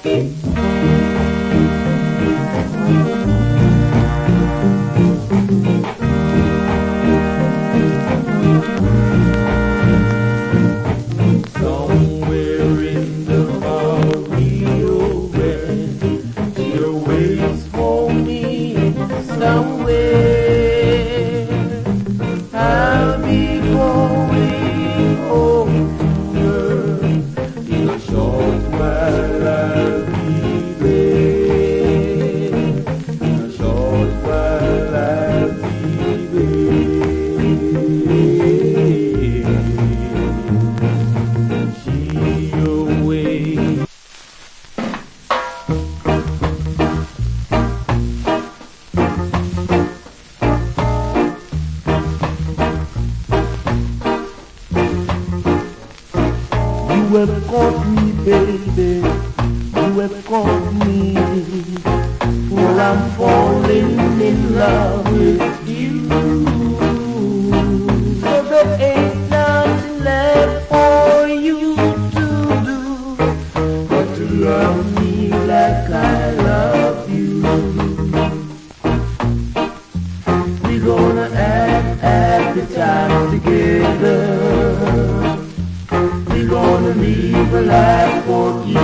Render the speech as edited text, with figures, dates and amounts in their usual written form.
Somewhere in the far Rio Grande, she waits for me somewhere. I'll be going home to her in a short while. I'll be there in a short while. I'll be there. She away. You have caught me, baby, you have caught me, for I'm falling in love with you. So there ain't nothing left for you to do but to love me like I love you. We're gonna have happy times together. We're gonna live a life for you.